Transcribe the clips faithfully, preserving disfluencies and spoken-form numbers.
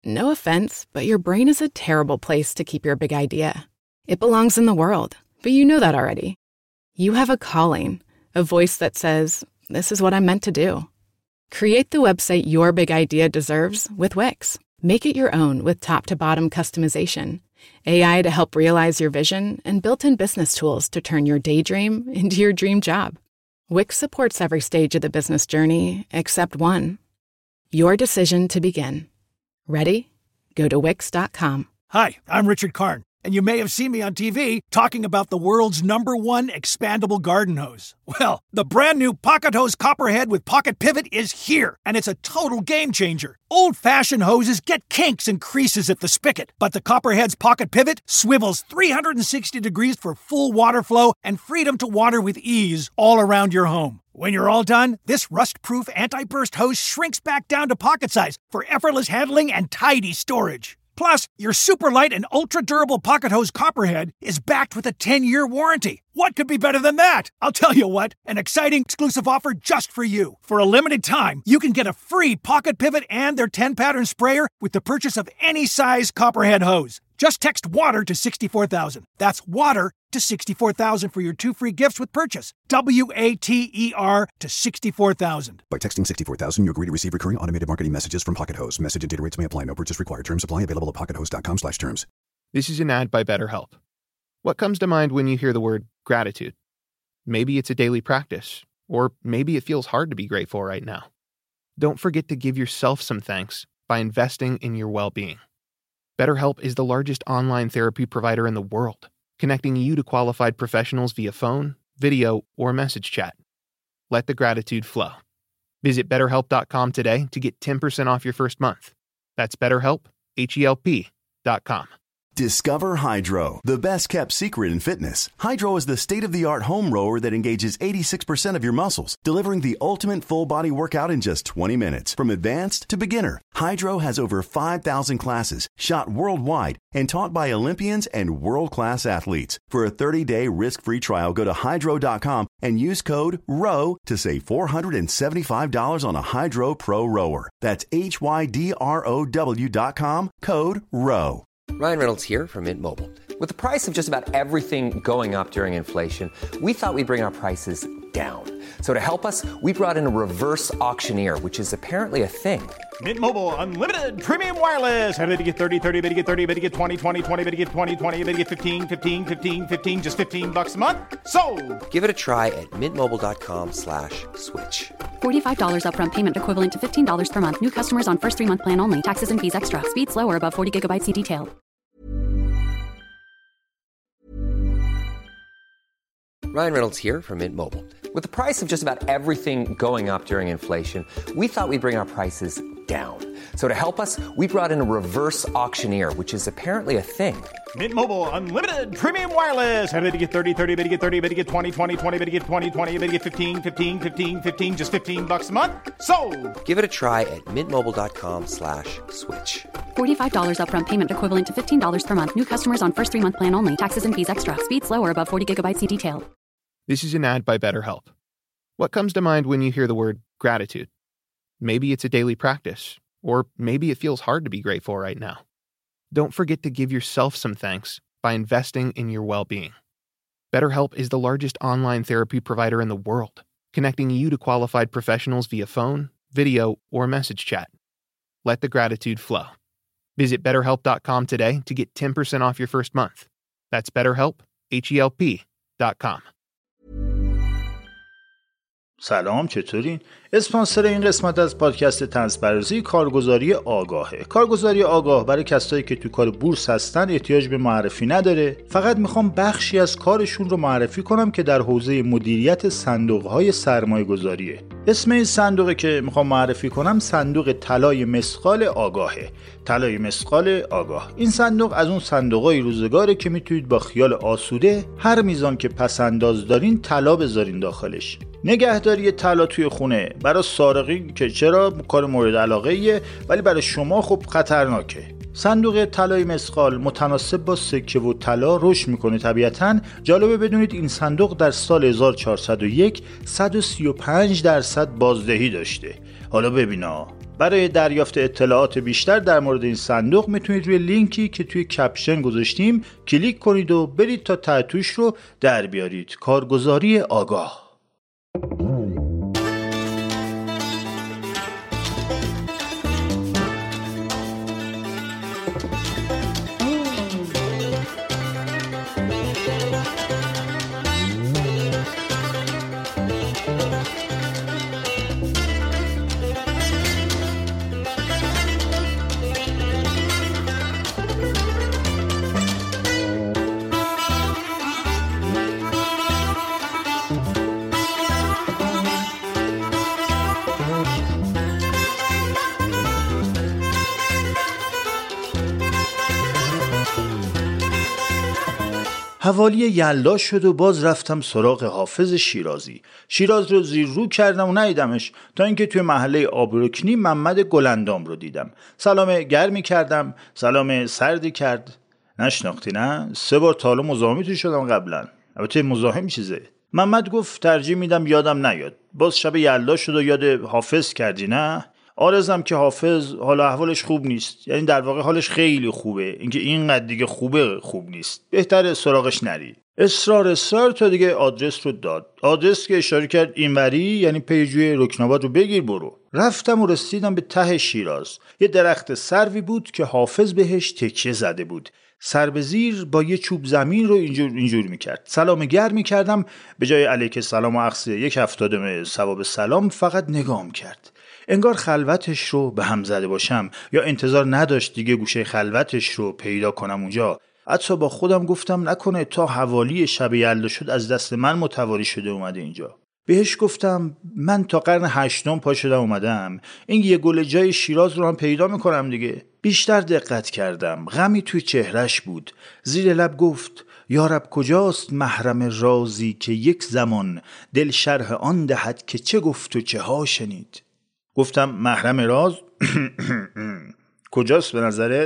No offense, but your brain is a terrible place to keep your big idea. It belongs in the world, but you know that already. You have a calling, a voice that says, this is what I'm meant to do. Create the website your big idea deserves with Wix. Make it your own with top-to-bottom customization, A I to help realize your vision, and built-in business tools to turn your daydream into your dream job. Wix supports every stage of the business journey except one. Your decision to begin. Ready? Go to Wix dot com. Hi, I'm Richard Karn, and you may have seen me on T V talking about the world's number one expandable garden hose. Well, the brand new Pocket Hose Copperhead with Pocket Pivot is here, and it's a total game changer. Old-fashioned hoses get kinks and creases at the spigot, but the Copperhead's Pocket Pivot swivels three hundred sixty degrees for full water flow and freedom to water with ease all around your home. When you're all done, this rust-proof anti-burst hose shrinks back down to pocket size for effortless handling and tidy storage. Plus, your super light and ultra-durable Pocket Hose Copperhead is backed with a ten-year warranty. What could be better than that? I'll tell you what, an exciting exclusive offer just for you. For a limited time, you can get a free Pocket Pivot and their ten-pattern sprayer with the purchase of any size Copperhead hose. Just text WATER to sixty-four thousand. That's WATER to sixty-four thousand for your two free gifts with purchase. W A T E R to sixty-four thousand. By texting sixty-four thousand, you agree to receive recurring automated marketing messages from Pocket Hose. Message and data rates may apply. No purchase required. Terms apply. Available at pockethose.com slash terms. This is an ad by BetterHelp. What comes to mind when you hear the word gratitude? Maybe it's a daily practice, or maybe it feels hard to be grateful right now. Don't forget to give yourself some thanks by investing in your well-being. BetterHelp is the largest online therapy provider in the world, connecting you to qualified professionals via phone, video, or message chat. Let the gratitude flow. Visit better help dot com today to get ten percent off your first month. That's BetterHelp, H E L P dot com. Discover Hydro, the best-kept secret in fitness. Hydro is the state-of-the-art home rower that engages eighty-six percent of your muscles, delivering the ultimate full-body workout in just twenty minutes. From advanced to beginner, Hydro has over five thousand classes, shot worldwide, and taught by Olympians and world-class athletes. For a thirty-day risk-free trial, go to hydro dot com and use code R O W to save four hundred seventy-five dollars on a Hydro Pro rower. That's H Y D R O W dot com, code R O W. Ryan Reynolds here from Mint Mobile. With the price of just about everything going up during inflation, we thought we'd bring our prices down. So to help us, we brought in a reverse auctioneer, which is apparently a thing. Mint Mobile Unlimited Premium Wireless. How to get thirty, thirty, bit to get thirty, bit to get twenty, twenty, twenty, bit to get twenty, twenty, bit to get fifteen, fifteen, fifteen, fifteen, just fifteen bucks a month? Sold! Give it a try at mintmobile.com slash switch. forty-five dollars upfront payment equivalent to fifteen dollars per month. New customers on first three-month plan only. Taxes and fees extra. Speed slower above forty gigabytes per detail. Ryan Reynolds here from Mint Mobile. With the price of just about everything going up during inflation, we thought we'd bring our prices down. So to help us, we brought in a reverse auctioneer, which is apparently a thing. Mint Mobile Unlimited Premium Wireless. How to get thirty, thirty, bit to get thirty, bit to get twenty, twenty, twenty, bit to get twenty, twenty, bit to get fifteen, fifteen, fifteen, fifteen, just fifteen bucks a month? Sold! Give it a try at mintmobile.com slash switch. forty-five dollars upfront payment equivalent to fifteen dollars per month. New customers on first three-month plan only. Taxes and fees extra. Speed slower above forty gigabytes per detail. This is an ad by BetterHelp. What comes to mind when you hear the word gratitude? Maybe it's a daily practice, or maybe it feels hard to be grateful right now. Don't forget to give yourself some thanks by investing in your well-being. BetterHelp is the largest online therapy provider in the world, connecting you to qualified professionals via phone, video, or message chat. Let the gratitude flow. Visit better help dot com today to get ten percent off your first month. That's BetterHelp, H E L P dot com. سلام، چطورین؟ اسپانسر این قسمت از پادکست طنزپردازی کارگزاری آگاهه. کارگزاری آگاه برای کسایی که تو کار بورس هستن احتیاج به معرفی نداره. فقط میخوام بخشی از کارشون رو معرفی کنم که در حوزه مدیریت صندوق‌های سرمایه‌گذاریه. اسم این صندوقی که میخوام معرفی کنم صندوق طلای مثقال آگاهه. طلای مثقال آگاه. این صندوق از اون صندوقای روزگاره که میتونید با خیال آسوده هر میزان که پس‌انداز دارین طلا بذارین داخلش. نگهداری طلا توی خونه برای سارقین که چرا کار مورد علاقه‌ایه، ولی برای شما خب خطرناکه. صندوق طلای مثقال متناسب با سکه و طلا رشد میکنه طبیعتاً. جالبه بدونید این صندوق در سال هزار و چهارصد و یک صد و سی و پنج درصد بازدهی داشته. حالا ببینا، برای دریافت اطلاعات بیشتر در مورد این صندوق میتونید روی لینکی که توی کپشن گذاشتیم کلیک کنید و برید تا ته توش رو در بیارید. کارگزاری آگاه. حوالی یلدا شد و باز رفتم سراغ حافظ شیرازی. شیراز رو زیر رو کردم و ندیدمش تا اینکه توی محله آبروکنی محمد گلندام رو دیدم. سلام گرمی کردم، سلام سردی کرد. نشناختی نه؟ سه بار تالا مزاحمی تو شدم قبلا. البته مزاحم چیزه. محمد گفت ترجیح میدم یادم نیاد. باز شب یلدا شد و یاد حافظ کردی نه؟ آرزم که حافظ حالا احوالش خوب نیست، یعنی در واقع حالش خیلی خوبه، اینکه اینقدر دیگه خوبه خوب نیست، بهتره سراغش نری. اصرار اصرار تا دیگه آدرس رو داد. آدرس که اشاره کرد اینوری، یعنی پیجوی رکناباد رو بگیر برو. رفتم و رسیدم به ته شیراز. یه درخت سروی بود که حافظ بهش تکیه زده بود. سر به زیر با یه چوب زمین رو اینجور اینجور میکرد. سلام گرم میکردم، به جای علیک سلام و عکس یک هفتادم ثواب سلام فقط نگام کرد. انگار خلوتش رو به هم زده باشم یا انتظار نداشت دیگه گوشه خلوتش رو پیدا کنم اونجا. حتی با خودم گفتم نکنه تا حوالی شب یلدا شد از دست من متواری شده اومده اینجا. بهش گفتم من تا قرن هشتم پا شدم اومدم، این یه گل جای شیراز رو هم پیدا میکنم دیگه. بیشتر دقت کردم، غمی توی چهرش بود. زیر لب گفت یارب کجاست محرم رازی که یک زمان دل شرح آن دهد که چه گفت و چه ها شنید. گفتم محرم راز کجاست به نظرت؟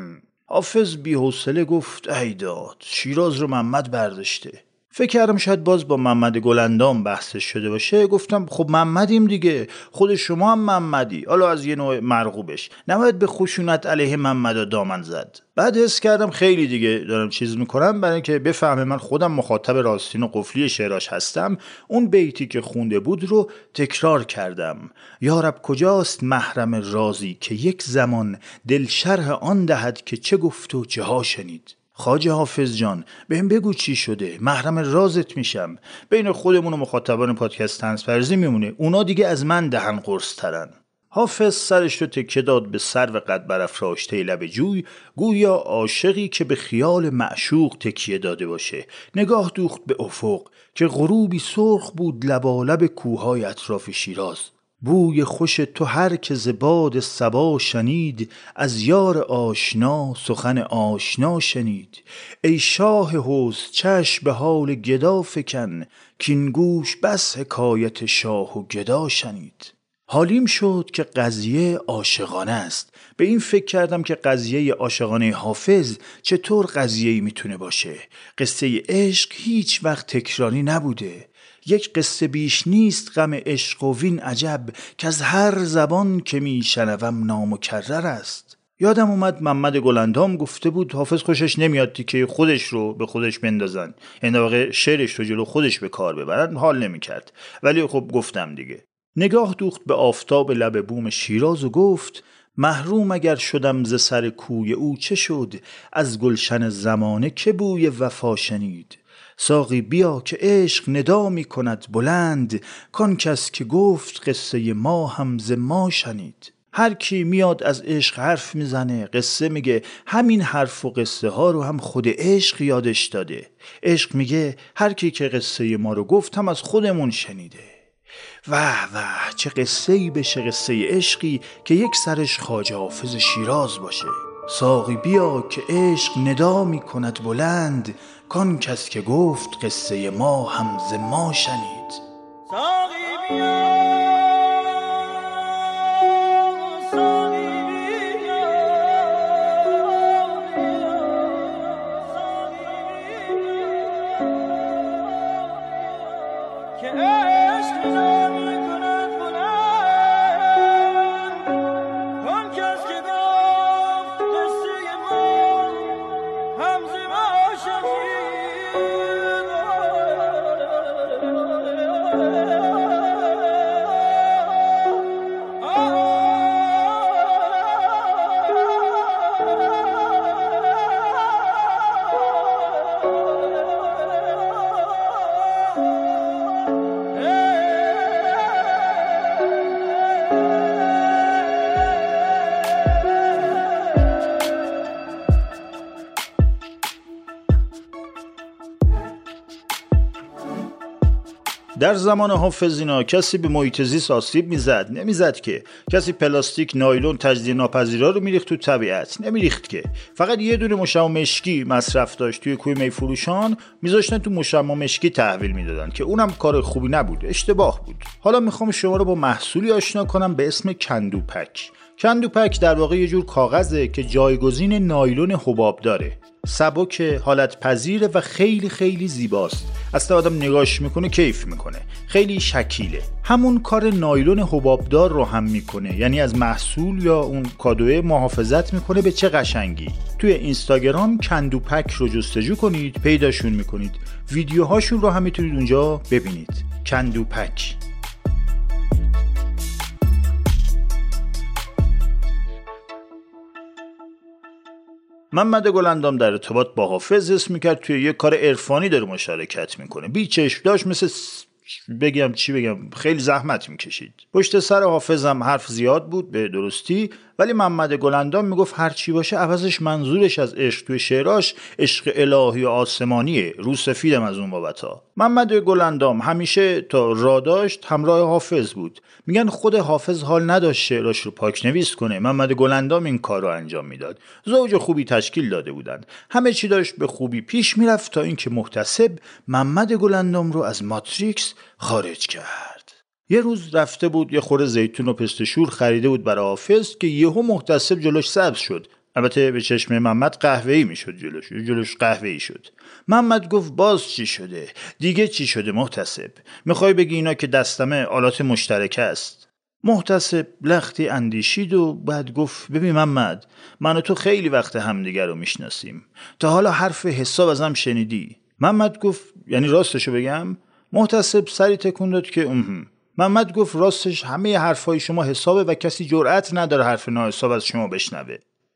حافظ بی حوصله گفت ای داد، شیراز رو محمد برداشته. فکر کردم شاید باز با محمد گلندام بحثش شده باشه. گفتم خب محمدیم دیگه، خود شما هم محمدی، حالا از یه نوع مرغوبش، نباید به خشونت علیه محمد دامن زد. بعد حس کردم خیلی دیگه دارم چیز میکنم، برای اینکه بفهمه من خودم مخاطب راستین و قفلی شعراش هستم. اون بیتی که خونده بود رو تکرار کردم. یارب کجاست محرم رازی که یک زمان دل شرح آن دهد که چه گفت و چه ها شنید. خواجه حافظ جان بهم بگو چی شده، محرم رازت میشم. بین خودمون و مخاطبان پادکست طنز فرزی میمونه، اونا دیگه از من دهن قرص ترن. حافظ سرش رو تکیه داد به سرو قد برافراشته لب جوی، گویا عاشقی که به خیال معشوق تکیه داده باشه. نگاه دوخت به افق که غروبی سرخ بود لبالب کوههای اطراف شیراز. بوی خوش تو هر که ز باد صبا شنید، از یار آشنا سخن آشنا شنید. ای شاه حسن چشم به حال گدا فکن، کین گوش بس حکایت شاه و گدا شنید. حالیم شد که قضیه عاشقانه است. به این فکر کردم که قضیه عاشقانه حافظ چطور قضیه‌ای میتونه باشه. قصه عشق هیچ وقت تکراری نبوده. یک قصه بیش نیست غم عشق و وین عجب، که از هر زبان که میشنوم نامکرر است. یادم اومد محمد گلندام گفته بود حافظ خوشش نمیاد که خودش رو به خودش بندازن، یعنی واقع شعرش رو جلو خودش به کار ببرن. حال نمیکرد، ولی خب گفتم دیگه. نگاه دوخت به آفتاب لب بوم شیراز و گفت محروم اگر شدم ز سر کوی او چه شد، از گلشن زمانه که بوی وفا شنید. ساقی بیا که عشق ندا می کند بلند، کان کس که گفت قصه ما هم ز ما شنید. هر کی میاد از عشق حرف میزنه، قصه میگه، همین حرف و قصه ها رو هم خود عشق یادش داده. عشق میگه هر کی که قصه ما رو گفت هم از خودمون شنیده. واه واه چه قصه ای بشه، قصه عشقی که یک سرش خواجه حافظ شیراز باشه. ساقی بیا که عشق ندا می کند بلند، کان کس که گفت قصه ما هم ز ما شنید. ساقی بیا که عشق ندا می کند بلند، در زمان حافظ اینا کسی به محیط زیست آسیب میزد؟ نمیزد که. کسی پلاستیک، نایلون، تجزیه ناپذیرا رو میریخت تو طبیعت؟ نمیریخت که. فقط یه دونه مشمع مشکی مصرف داشت توی کوی میفروشان، میذاشتن تو مشمع مشکی تحویل میدادن که اونم کار خوبی نبود، اشتباه بود. حالا میخوام شما رو با محصولی آشنا کنم به اسم کندوپک. کندوپک در واقع یه جور کاغذه که جایگزین نایلون حباب داره. سبک، حالت پذیره و خیلی خیلی زیباست. اصلا آدم نگاش میکنه کیف میکنه. خیلی شکیله. همون کار نایلون حبابدار رو هم میکنه. یعنی از محصول یا اون کادوی محافظت میکنه. به چه قشنگی. توی اینستاگرام کندوپک رو جستجو کنید، پیداشون میکنید. ویدیوهاشون رو هم میتونید اونجا ببینید. کندوپک. محمد گل‌اندام در ارتباط با حافظ حس میکرد توی یه کار عرفانی داره مشارکت میکنه. بی چشم داشت، مثل بگم چی بگم، خیلی زحمت میکشید. پشت سر حافظ هم حرف زیاد بود به درستی، ولی محمد گل‌اندام میگفت هر چی باشه عوضش منظورش از عشق توی شعراش عشق الهی و آسمانیه، رو سفیدم از اون بابتا. محمد گل‌اندام همیشه تا را داشت همراه حافظ بود. میگن خود حافظ حال نداشت شعراش رو پاک نویس کنه، محمد گل‌اندام این کار رو انجام میداد. زوج خوبی تشکیل داده بودن، همه چی داشت به خوبی پیش میرفت تا اینکه محتسب محمد گل‌اندام رو از ماتریکس خارج کرد. یه روز رفته بود یه خوره زیتون و پست شور خریده بود برای حافظ که یهو محتسب جلوش سبز شد. البته به چشم محمد قهوه‌ای میشد، جلوش جلوش قهوه‌ای شد. محمد گفت باز چی شده؟ دیگه چی شده محتسب؟ میخوای بگی اینا که دستمه آلات مشترک است؟ محتسب لختی اندیشید و بعد گفت ببین محمد، من و تو خیلی وقت همدیگر رو میشناسیم. تا حالا حرف حساب ازم شنیدی؟ محمد گفت یعنی راستشو بگم؟ محتسب سری تکون داد که اهم. محمد گفت راستش همه حرفای شما حسابه و کسی جرأت نداره حرف ناحساب از شما بشنوه.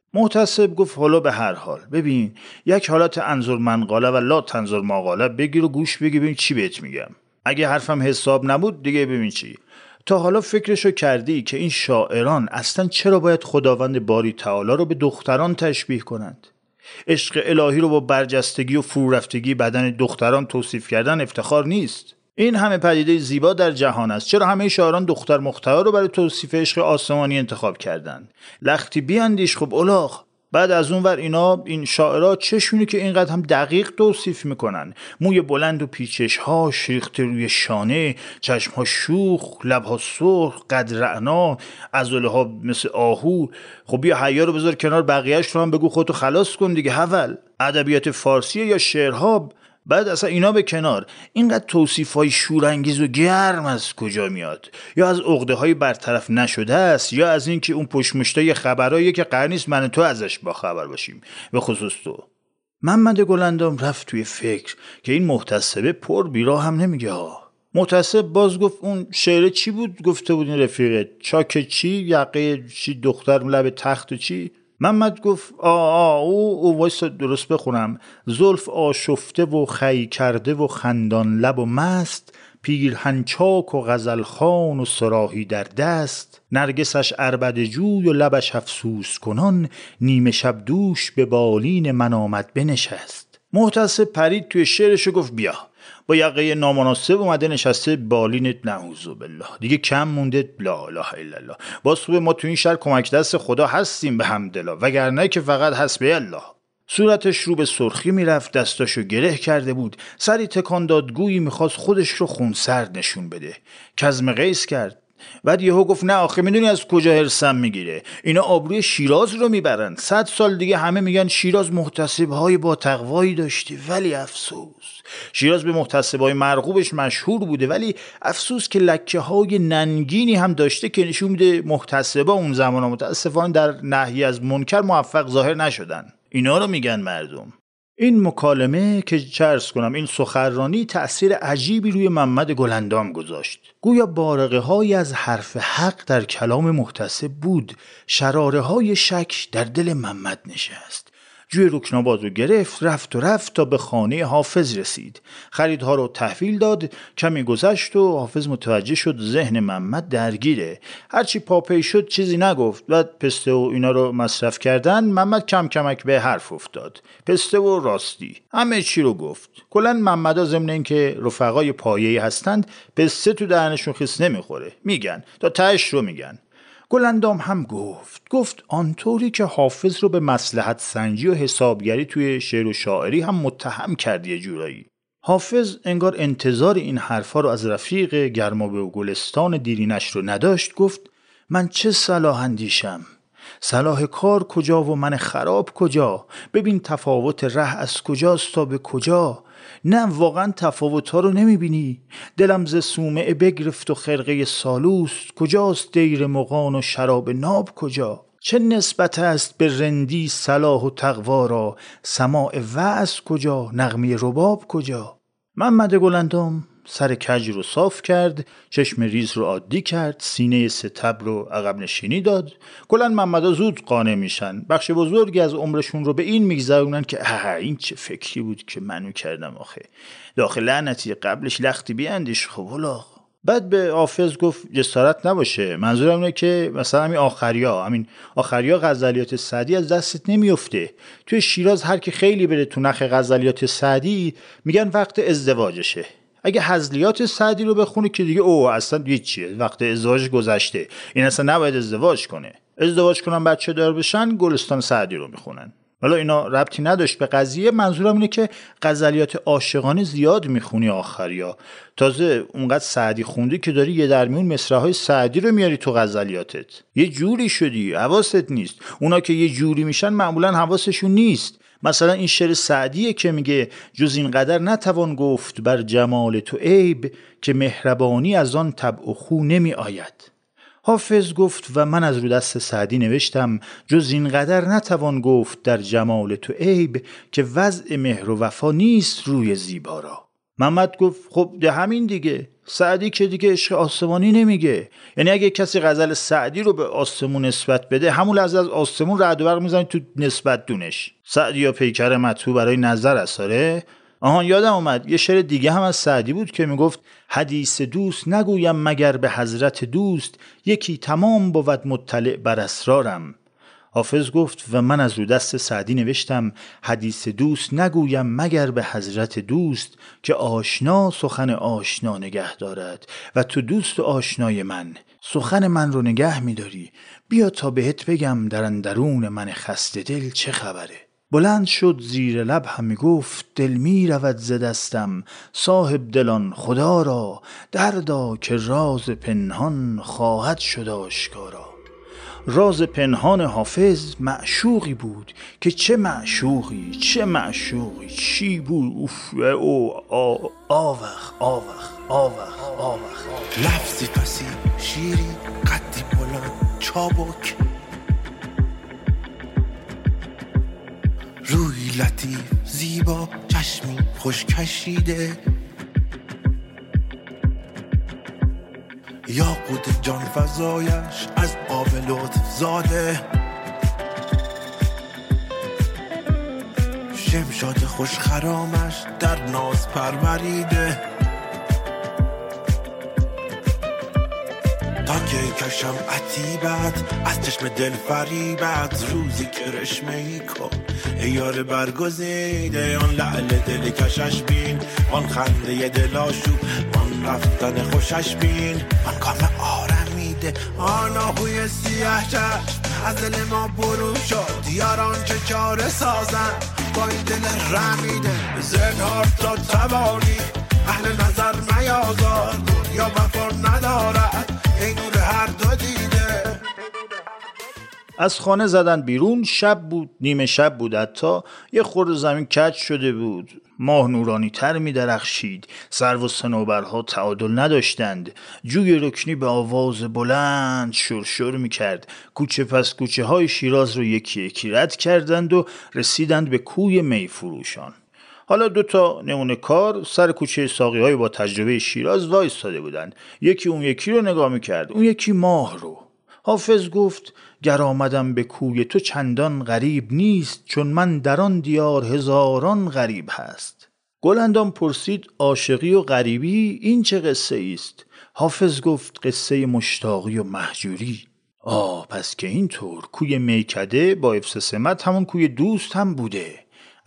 محتسب گفت حالا به هر حال ببین، یک حالت انظر منقاله و لا تنظر ماقاله بگیر و گوش بگی ببین چی بهت میگم. اگه حرفم حساب نبود دیگه ببین چی. تا حالا فکرشو کردی که این شاعران اصلا چرا باید خداوند باری تعالی رو به دختران تشبیه کنند؟ عشق الهی رو با برجستگی و فرورفتگی بدن دختران توصیف کردن افتخار نیست. این همه پدیده زیبا در جهان است، چرا همه شاعران دختر مختار رو برای توصیف عشق آسمانی انتخاب کردن؟ لختی بیاندیش خب الاغ. بعد از اون ور اینا این شاعرها چشونی که اینقدر هم دقیق توصیف میکنن، موی بلند و پیچش ها شریخته روی شانه، چشم ها شوخ، لب ها سرخ، قد رعنا، عضله ها مثل آهو. خب بیا حیا رو بذار کنار، بقیهش رو هم بگو خودتو خلاص کن دیگه. حول ادبیات فارسی یا شعرها. بعد اصلا اینا به کنار، اینقدر توصیف‌های شورانگیز و گرم از کجا میاد؟ یا از عقده‌های برطرف نشده است، یا از اینکه اون پشمشتای خبرایی که قرار نیست من و تو ازش با خبر باشیم، به خصوص تو. محمد گل‌اندام رفت توی فکر که این محتسبه پر بیرا هم نمیگه ها. محتسب باز گفت اون شعر چی بود گفته بود این رفیقت؟ چاک چی؟ یقه چی؟ دختر لب تخت و چی؟ محمد گفت آ آ او او وایسا درست بخونم. زلف آشفته و خی کرده و خندان لب و مست، پیرهن چاک و غزل خوان و صراحی در دست، نرگسش عربده جوی و لبش افسوس کنان، نیمه شب دوش به بالین من آمد بنشست. محتسب پرید توی شعرش و گفت بیا، با یقه نامناسب اومده نشسته بالینت، نعوذ بالله، دیگه کم مونده. لا اله الا الله. باز خوبه ما تو این شهر کمک دست خدا هستیم به حمدالله، وگرنه که فقط حسبی الله. صورتش رو به سرخی میرفت، دستاشو گره کرده بود، سری تکان داد گویی میخواست خودش رو خونسرد نشون بده. کظم قیس کرد. بعد یهو گفت نه آخه میدونی از کجا هرسم میگیره؟ اینا آبروی شیراز رو میبرن. صد سال دیگه همه میگن شیراز محتسبهای با تقوایی داشته، ولی افسوس شیراز به محتسبهای مرغوبش مشهور بوده، ولی افسوس که لکه های ننگینی هم داشته که نشون میده محتسبا اون زمان متاسفانه در نهی از منکر موفق ظاهر نشدن. اینا رو میگن مردم. این مکالمه که چه عرض کنم، این سخنرانی تأثیر عجیبی روی محمد گل‌اندام گذاشت. گویا بارقه های از حرف حق در کلام محتسب بود، شراره های شک در دل محمد نشست. جوی رکناباد رو گرفت، رفت و رفت تا به خانه حافظ رسید. خریدها رو تحویل داد. کمی گذشت و حافظ متوجه شد ذهن محمد درگیره. هرچی پاپی شد چیزی نگفت. بعد پسته و اینا رو مصرف کردن. محمد کم کمک به حرف افتاد. پسته و راستی همه چی رو گفت. کلاً محمدا ضمن اینکه رفقای پایه‌ای هستند، پسته تو دهنشون خیس نمیخوره. میگن تا تهش رو میگن. گلندام هم گفت گفت آنطوری که حافظ رو به مصلحت سنجی و حسابگری توی شعر و شاعری هم متهم کرد یه جورایی. حافظ انگار انتظار این حرفا رو از رفیق گرمابه و گلستان دیرینش رو نداشت. گفت من چه صلاح اندیشم، صلاح کار کجا و من خراب کجا؟ ببین تفاوت ره از کجاست تا به کجا؟ نه واقعا تفاوت ها رو نمی بینی؟ دلم ز صومعه بگرفت و خرقه سالوست، کجاست دیر مغان و شراب ناب کجا؟ چه نسبت است به رندی صلاح و تقوا را، سماع وعظ کجا نغمه رباب کجا؟ محمد گلندام سر کج رو صاف کرد، چشم ریز رو عادی کرد، سینه ستبر رو عقب نشینی داد. کلاً محمدا زود قانع میشن، بخش بزرگی از عمرشون رو به این میگذرونن که اه این چه فکری بود که منو کردم آخه، داخل لعنتی قبلش لختی بیاندیش. خب والا بعد به حافظ گفت جسارت نباشه، منظورم اینه که مثلا همین آخریا همین آخریا غزلیات سعدی از دستت نمیفته. توی شیراز هر کی خیلی بره تو نخ غزلیات سعدی میگن وقت ازدواجشه. اگه هزلیات سعدی رو بخونه که دیگه او اصلا دیگه چیه، وقت ازدواج گذشته، این اصلا نباید ازدواج کنه. ازدواج کنن بچه دار بشن گلستان سعدی رو میخونن. حالا اینا ربطی نداشت به قضیه، منظورم اینه که غزلیات عاشقانه زیاد میخونی آخریا، تازه اونقدر سعدی خوندی که داری یه درمیون مصرع‌های سعدی رو میاری تو غزلیاتت. یه جوری شدی حواست نیست. اونا که یه جوری میشن معمولا حواسشون نیست. مثلا این شعر سعدیه که میگه جز این قدر نتوان گفت بر جمال تو عیب، که مهربانی از آن طبع و خو نمی آید. حافظ گفت و من از رو دست سعدی نوشتم جز این قدر نتوان گفت در جمال تو عیب، که وضع مهر و وفا نیست روی زیبا را. محمد گفت خب ده همین دیگه، سعدی که دیگه عشق آسمانی نمیگه. یعنی اگه کسی غزل سعدی رو به آسمون نسبت بده، همون لحظه از آسمون رعد و برق میزنی تو نسبت دونش. سعدی یا پیکر مطبوع برای نظر اثاره. آهان یادم اومد یه شعر دیگه هم از سعدی بود که میگفت حدیث دوست نگویم مگر به حضرت دوست، یکی تمام بود مطلع بر اسرارم. حافظ گفت و من از رو دست سعدی نوشتم حدیث دوست نگویم مگر به حضرت دوست، که آشنا سخن آشنا نگه دارد و تو دوست و آشنای من سخن من رو نگه میداری. بیا تا بهت بگم در اندرون من خسته دل چه خبره. بلند شد زیر لب همی گفت دل می رود ز دستم، صاحب دلان خدا را دردا که راز پنهان خواهد شد آشکارا. راز پنهان حافظ معشوقی بود که چه معشوقی چه معشوقی چی بود. اوف او آوخ آوخ آوخ آوخ لفظی پسی شیری قدی بلند چابک، روی لطیف زیبا چشمی خوش کشیده، یاقوت جان فزایش از آب لطف زاده، شمشاد خوش خرامش در ناز پروریده، تا که کشم عتیبت از چشم دل فریبت، روزی که رشمه ای کن ایار برگزیده، آن لعل دل کشش بین، آن خنده دل آشوب، آن رفتن خوشش بین، آن کام آرمیده، آن آهوی سیاه چشم از دل ما برو شد، یاران چه چاره سازن با این دل رمیده. زنهار تا توانی اهل نظر میازار، یا وفا ندارد این نور هر دو دیده. از خانه زدن بیرون. شب بود، نیمه شب بود، حتی یه خورده زمین کج شده بود. ماه نورانی تر می درخشید. سرو و صنوبرها تعادل نداشتند. جوی رکنی به آواز بلند شرشر می کرد. کوچه پس کوچه های شیراز رو یکی یکی رد کردند و رسیدند به کوی می فروشان. حالا دو تا نمونه کار سر کوچه ساقی های با تجربه شیراز وایستاده بودند. یکی اون یکی رو نگاه می کرد، اون یکی ماه رو. حافظ گفت گر آمدم به کوی تو چندان غریب نیست، چون من در آن دیار هزاران غریب هست. گلندام پرسید عاشقی و غریبی این چه قصه است؟ حافظ گفت قصه مشتاقی و مهجوری. آه پس که اینطور کوی میکده با حفظ سمت همون کوی دوست هم بوده.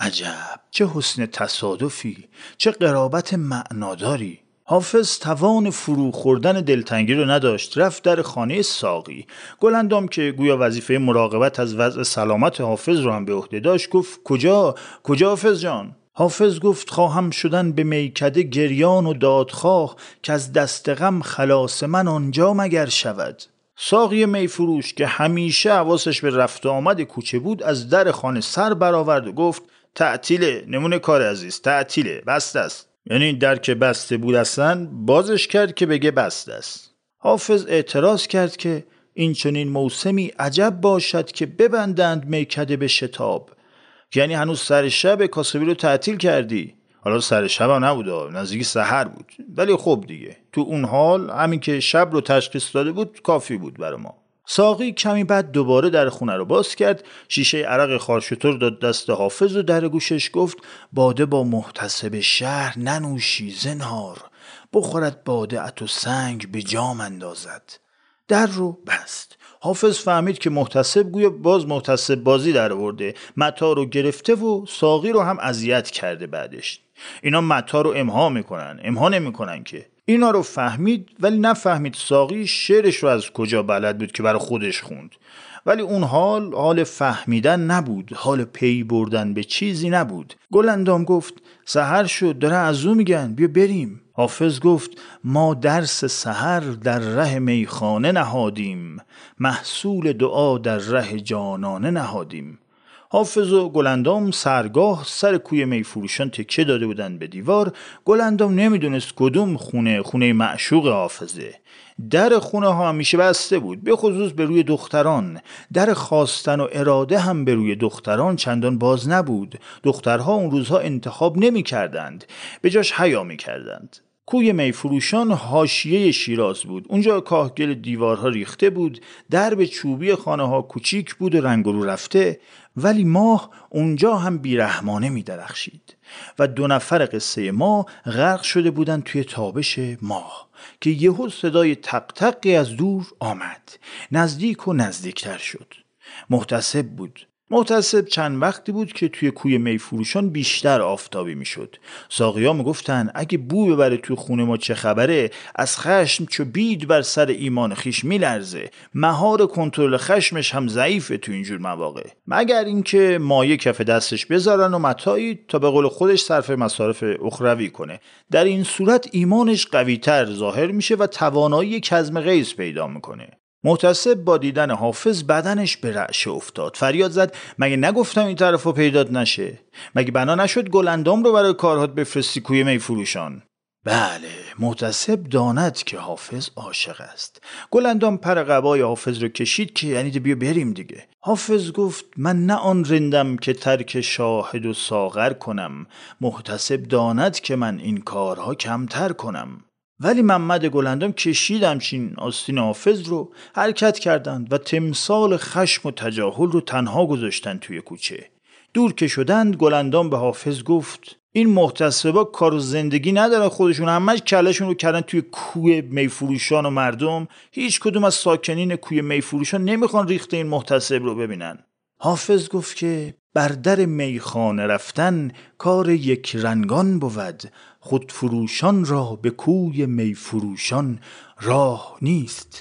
عجب چه حسن تصادفی، چه قرابت معناداری. حافظ توان فرو خوردن دلتنگی رو نداشت، رفت در خانه ساقی. گلندام که گویا وظیفه مراقبت از وضع سلامت حافظ رو هم به عهده داشت گفت کجا کجا حافظ جان؟ حافظ گفت خواهم شدن به میکده گریان و دادخواه، که از دست غم خلاص من آنجا مگر شود. ساقی میفروش که همیشه حواسش به رفت و آمد کوچه بود از در خانه سر برآورد و گفت تعطیله، نمونه کار عزیز، تعطیله، بسته است. یعنی این در که بسته بود اصلا بازش کرد که بگه بسته است. حافظ اعتراض کرد که این چنین موسمی عجب باشد که ببندند میکده به شتاب. یعنی هنوز سر شب کاسبی رو تعطیل کردی؟ حالا سر شب هم نبود، نزدیک سحر بود، ولی خب دیگه تو اون حال همین که شب رو تشخیص داده بود کافی بود برای ما. ساقی کمی بعد دوباره در خونه رو باز کرد، شیشه عرق خارشتر داد دست حافظ و در گوشش گفت باده با محتسب شهر ننوشی زنهار، بخورد باده ات و سنگ به جام اندازد. در رو بست. حافظ فهمید که محتسب گویا باز محتسب بازی در آورده، متا رو گرفته و ساقی رو هم اذیت کرده. بعدش اینا متا رو امها میکنن، امها نمیکنن که. اینا رو فهمید ولی نفهمید ساقی شعرش رو از کجا بلد بود که برای خودش خوند. ولی اون حال حال فهمیدن نبود، حال پی بردن به چیزی نبود. گلندام گفت سحر شد، داره ازو میگن، بیا بریم. حافظ گفت ما درس سحر در ره میخانه نهادیم، محصول دعا در ره جانانه نهادیم. حافظ و گلندام سرگاه سر کوی میفروشان تکیه داده بودن به دیوار. گلندام نمیدونست کدوم خونه خونه معشوق حافظه. در خونه ها همیشه بسته بود، به خصوص به روی دختران. در خواستن و اراده هم به روی دختران چندان باز نبود. دخترها اون روزها انتخاب نمی کردند، به جاش حیا می کردند. کوی میفروشان حاشیه شیراز بود. اونجا کاهگل دیوارها ریخته بود، درب چوبی خانه ها کوچیک بود و رنگ رو رفته، ولی ماه اونجا هم بیرحمانه می درخشید و دو نفر قصه ما غرق شده بودن توی تابش ماه که یهو صدای تق تقی از دور آمد، نزدیک و نزدیکتر شد. محتسب بود. محتسب چند وقتی بود که توی کوی میفروشان بیشتر آفتابی میشد. ساقیا میگفتن اگه بو ببره توی خونه ما چه خبره، از خشم چو بید بر سر ایمان خیش میلرزه. مهار کنترل خشمش هم ضعیفه تو اینجور مواقع، مگر اینکه مایه کف دستش بذارن و متاعی تا به قول خودش صرف مصارف اخروی کنه. در این صورت ایمانش قوی‌تر ظاهر میشه و توانایی کظم غیظ پیدا میکنه. محتسب با دیدن حافظ بدنش به رعشه افتاد، فریاد زد مگه نگفتم این طرفو پیدات نشه؟ مگه بنا نشد گلندام رو برای کارهات بفرستی کوی میفروشان؟ بله، محتسب داند که حافظ عاشق است. گلندام پر قبای حافظ رو کشید که یعنی بیا بریم دیگه. حافظ گفت من نه آن رندم که ترک شاهد و ساغر کنم، محتسب داند که من این کارها کمتر کنم. ولی محمد گلندام کشید همچین آستین حافظ رو، حرکت کردند و تمثال خشم و تجاهل رو تنها گذاشتن توی کوچه. دور که شدند گلندام به حافظ گفت این محتسبا کار و زندگی ندارن، خودشون همش کلشون رو کردن توی کوی میفروشان و مردم هیچ کدوم از ساکنین کوی میفروشان نمیخوان ریخته این محتسب رو ببینن. حافظ گفت که بر در میخانه رفتن کار یک رنگان بود، خود فروشان را به کوی میفروشان راه نیست.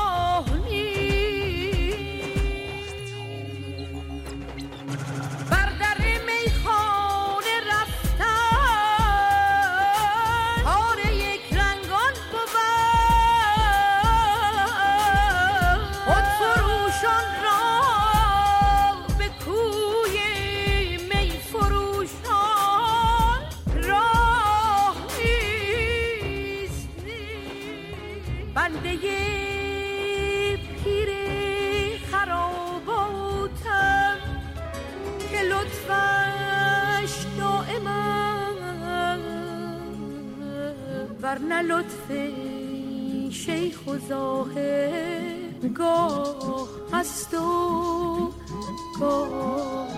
بر عهده پیر خراباتم که لطفش دائمم ورنه لطف شیخ و زاهد گاه هست و گاه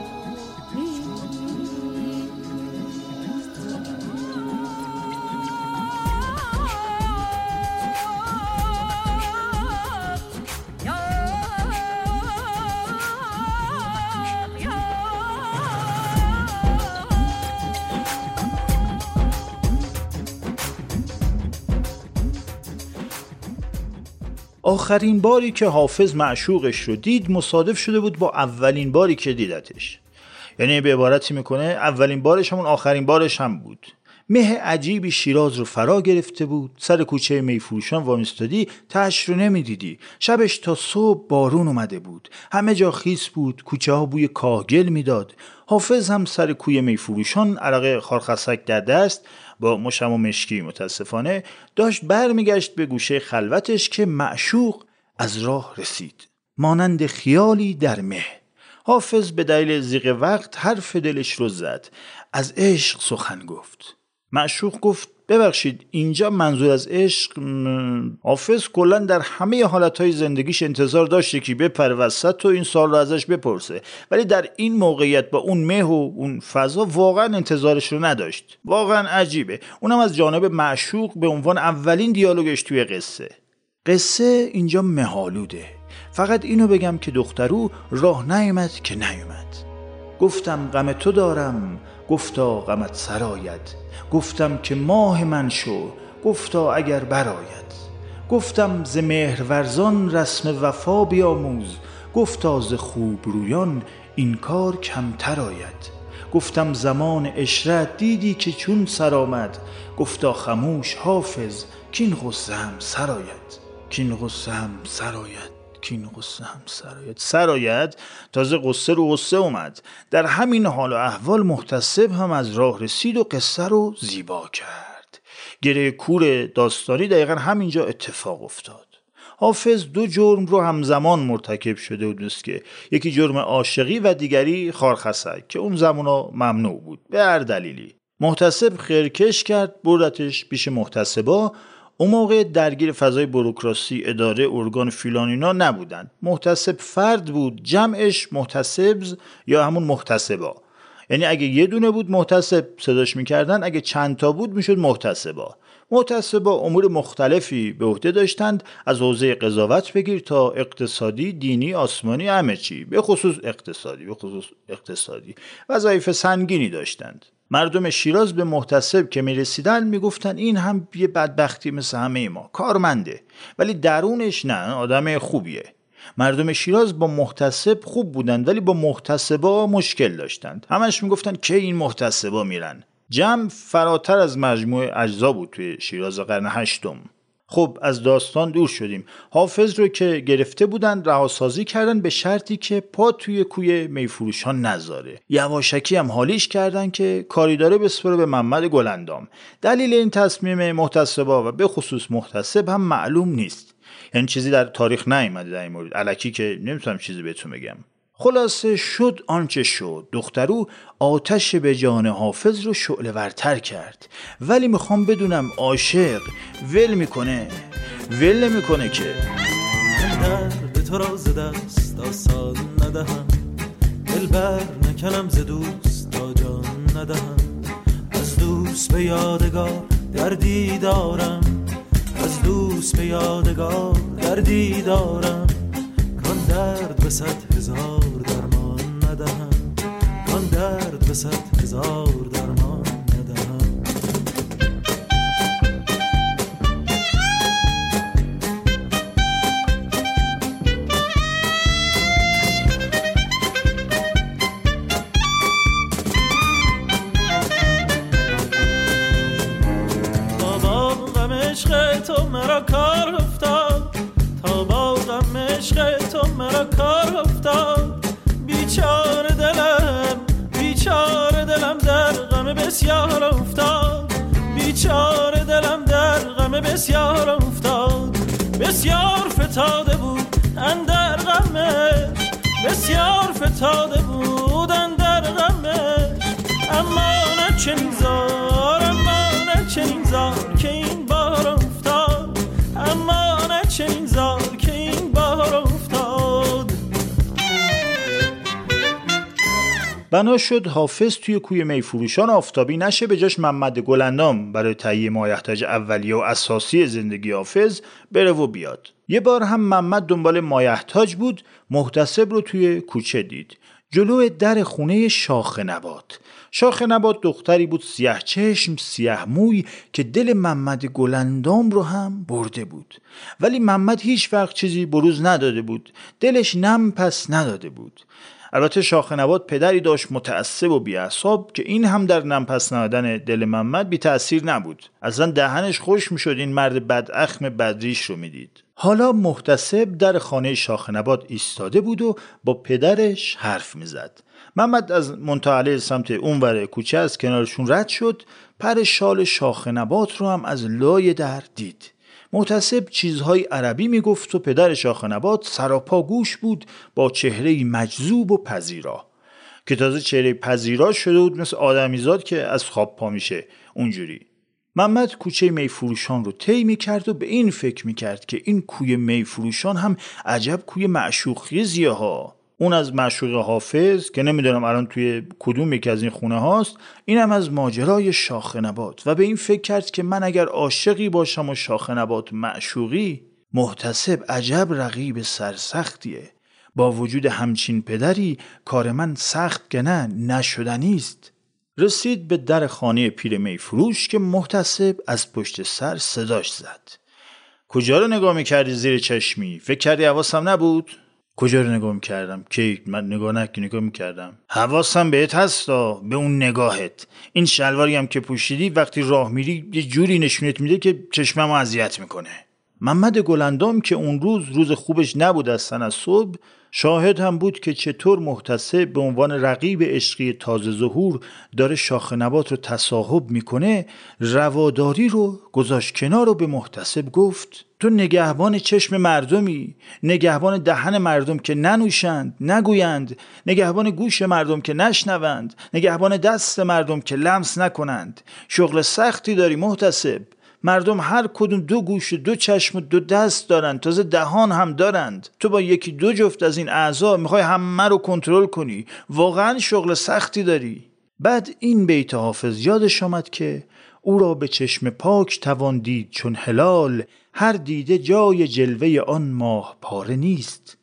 آخرین باری که حافظ معشوقش رو دید مصادف شده بود با اولین باری که دیدتش. یعنی به عبارتی میکنه اولین بارش همون آخرین بارش هم بود. مه عجیبی شیراز رو فرا گرفته بود. سر کوچه میفروشان وامیستادی تاش رو نمیدیدی. شبش تا صبح بارون اومده بود. همه جا خیس بود. کوچه ها بوی کاهگل میداد. حافظ هم سر کوی میفروشان عرق خارخسک در دست با مشم و مشکی متاسفانه داشت برمیگشت به گوشه خلوتش که معشوق از راه رسید. مانند خیالی در مه. حافظ به دلیل ضیق وقت حرف دلش رو زد. از عشق سخن گفت. معشوق گفت ببخشید اینجا منظور از عشق م... حافظ کلا در همه حالتهای زندگیش انتظار داشته که بپره وسط و این سال رو ازش بپرسه، ولی در این موقعیت با اون مه و اون فضا واقعا انتظارش رو نداشت. واقعا عجیبه، اونم از جانب معشوق به عنوان اولین دیالوگش توی قصه. قصه اینجا مه‌آلوده. فقط اینو بگم که دخترو راه نیامد که نیامد. گفتم غم تو دارم، گفتا غمت سرآید. گفتم که ماه من شو، گفتا اگر برآید. گفتم ز مهرورزان رسم وفا بیاموز. گفتا ز خوب رویان این کار کمتر آید. گفتم زمان عشرت دیدی که چون سر آمد. گفتا خموش حافظ کین غصه هم سرآید. کین غصه هم سرآید. کین غصه هم سرآید. سرآید تازه قصه رو قصه اومد. در همین حال و احوال محتسب هم از راه رسید و قصه رو زیبا کرد. گره کور داستانی دقیقا همینجا اتفاق افتاد. حافظ دو جرم رو همزمان مرتکب شده بود که یکی جرم عاشقی و دیگری خارخسک که اون زمانا ممنوع بود به هر دلیلی. محتسب خرکش کرد بردتش پیش محتسبا. اون موقع درگیر فضای بوروکراسی، اداره، ارگان فیلان اینا نبودن. محتسب فرد بود، جمعش محتسبز یا همون محتسبا. یعنی اگه یه دونه بود محتسب صداش میکردن، اگه چند تا بود میشد محتسبا. محتسبا امور مختلفی به عهده داشتند، از حوزه قضاوت بگیر تا اقتصادی، دینی، آسمانی، همه چی. به خصوص اقتصادی، به خصوص اقتصادی وظایف سنگینی داشتند. مردم شیراز به محتسب که می رسیدن می گفتن این هم یه بدبختی مثل همه ما، کارمنده، ولی درونش نه، آدم خوبیه. مردم شیراز با محتسب خوب بودن ولی با محتسبا مشکل داشتند. همش می گفتن که این محتسبا میرن. جمع فراتر از مجموعه اجزا بود توی شیراز قرن هشتم. خب از داستان دور شدیم. حافظ رو که گرفته بودن رهاسازی کردن به شرطی که پا توی کوی میفروشان نذاره. یواشکی هم حالیش کردن که کاری داره بسپره به محمد گلندام. دلیل این تصمیم محتسبا و به خصوص محتسب هم معلوم نیست. یعنی چیزی در تاریخ نیامده در این مورد. الکی که نمیتونم چیزی بهتون بگم. خلاصه شد آنچه شد. دخترو آتش به جان حافظ رو شعله ورتر کرد. ولی میخوام بدونم عاشق ول میکنه ول نمیکنه که درد تو را ز دست آسان ندهم، دل بر نکنم ز دوست تا جان ندهم. از دوست به یادگار دردی دارم، از دوست به یادگار دردی دارم. کان درد به صد هزار درمان ندهم، کان درد به صد هزار درمان ندهم. تا با غم عشق تو مرا کار افتاد، تا با غم عشق تو مرا کار افتاد. بیچاره دلم بیچاره دلم در غم بسیار افتاد، بیچاره دلم در غم بسیار افتاد. به بسیار فتاده بود اندر غمش، بسیار فتاده بود اندر غمش. اما نه چنین زار، اما نه چنین زار که این بار افتاد، اما نه چنین زار که این بار افتاد. بنا شد حافظ توی کوی میفروشان آفتابی نشه، به جاش محمد گلندام برای تهیه مایحتاج اولیه و اساسی زندگی حافظ بره و بیاد. یه بار هم محمد دنبال مایحتاج بود، محتسب رو توی کوچه دید، جلو در خونه شاخ نبات. شاخ نبات دختری بود سیاه چشم سیاه موی که دل محمد گلندام رو هم برده بود، ولی محمد هیچ وقت چیزی بروز نداده بود، دلش نم پس نداده بود. البته شاخ نبات پدری داشت متعصب و بی‌اعصاب که این هم در نم پس ندادن دل محمد بی تأثیر نبود. اصلا دهنش خوش میشد این مرد بداخم بدریش رو میدید. حالا محتسب در خانه شاخ نبات ایستاده بود و با پدرش حرف میزد. محمد از منتهی سمت اونور کوچه از کنارشون رد شد، پر شال شاخ نبات رو هم از لای در دید. محتسب چیزهای عربی میگفت و پدر شاخ نبات سراپا گوش بود با چهره‌ای مجذوب و پذیرا که تازه چهره پذیرا شده بود مثل آدمیزاد که از خواب پا میشه اونجوری. محمد کوچه میفروشان رو طی میکرد و به این فکر میکرد که این کوی میفروشان هم عجب کوی معشوقیه ها. اون از معشوق حافظ که نمیدونم الان توی کدوم یکی از این خونه هاست، اینم از ماجرای شاخ نبات، و به این فکر کرد که من اگر عاشقی باشم و شاخ نبات معشوقی، محتسب عجب رقیب سرسختیه. با وجود همچین پدری کار من سخت که نه نشدنیست. رسید به در خانه پیر میفروش که محتسب از پشت سر صداش زد. کجا رو نگاه میکردی زیر چشمی؟ فکر کردی حواسم نبود؟ کجا رو نگاه میکردم؟ کی؟ من نگاه نکی نگاه میکردم. حواسم بهت هستا، به اون نگاهت. این شلواری هم که پوشیدی وقتی راه میری یه جوری نشونت میده که چشممو اذیت میکنه. محمد گلندام که اون روز روز خوبش نبود اصلا از صبح، شاهد هم بود که چطور محتسب به عنوان رقیب عشقی تازه ظهور داره شاخ نبات رو تصاحب میکنه، رواداری رو گذاشت کنار و به محتسب گفت تو نگهبان چشم مردمی، نگهبان دهن مردم که ننوشند نگویند، نگهبان گوش مردم که نشنوند، نگهبان دست مردم که لمس نکنند. شغل سختی داری محتسب. مردم هر کدوم دو گوش و دو چشم و دو دست دارند، تازه دهان هم دارند. تو با یکی دو جفت از این اعضا میخوای همه رو کنترل کنی. واقعا شغل سختی داری. بعد این بیت حافظ یادش آمد که او را به چشم پاک توان دید چون هلال، هر دیده جای جلوه آن ماه پاره نیست.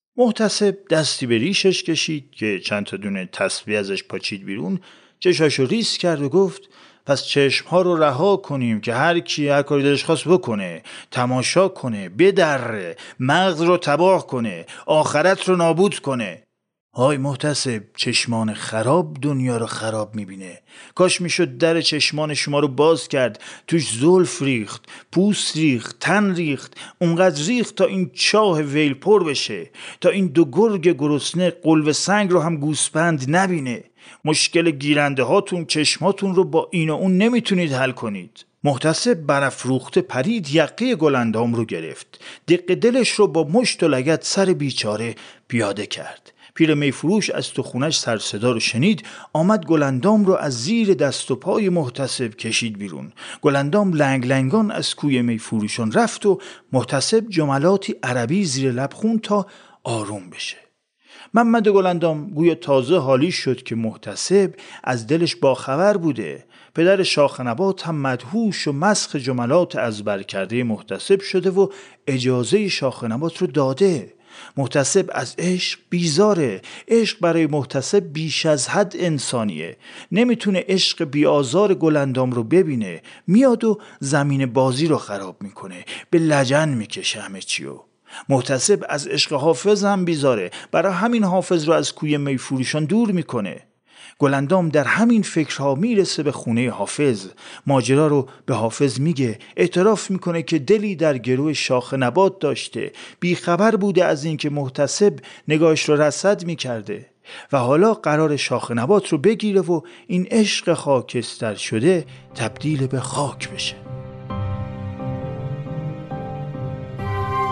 محتسب دستی به ریشش کشید که چند تا دونه تسبیح ازش پاچید بیرون، چشاشو ریز کرد و گفت پس چشمها رو رها کنیم که هر کی هر کاری دلش خواست بکنه، تماشا کنه، بدره، مغز رو تباه کنه، آخرت رو نابود کنه. های محتسب، چشمان خراب دنیا رو خراب میبینه. کاش میشد در چشمان شما رو باز کرد، توش زلف ریخت، پوست ریخت، تن ریخت، اونقدر ریخت تا این چاه ویل پر بشه، تا این دو گرگ گرسنه قلب سنگ رو هم گوسپند نبینه. مشکل گیرنده هاتون چشماتون رو با این و اون نمیتونید حل کنید. محتسب برافروخته پرید یقه گلندام رو گرفت، دق دلش رو با مشت و لگد سر بیچاره پیاده کرد. پیر میفروش از تو خونش سر صدا رو شنید، آمد گلندام رو از زیر دست و پای محتسب کشید بیرون. گلندام لنگ لنگان از کوی میفروشان رفت و محتسب جملاتی عربی زیر لب خوند تا آروم بشه. محمد گلندام گویا تازه حالی شد که محتسب از دلش باخبر بوده. پدر شاخ نبات هم مدهوش و مسخ جملات ازبر کرده محتسب شده و اجازه شاخ نبات رو داده. محتسب از عشق بیزاره. عشق برای محتسب بیش از حد انسانیه. نمیتونه عشق بیازار گلندام رو ببینه، میاد و زمین بازی رو خراب میکنه، به لجن میکشه همه چیو. محتسب از عشق حافظ هم بیزاره، برای همین حافظ رو از کوی میفروشان دور میکنه. گلندام در همین فکرها میرسه به خونه حافظ، ماجرا رو به حافظ میگه، اعتراف میکنه که دلی در گروه شاخ نبات داشته، بیخبر بوده از این که محتسب نگاهش رو رصد میکرده و حالا قرار شاخ نبات رو بگیره و این عشق خاکستر شده تبدیل به خاک بشه.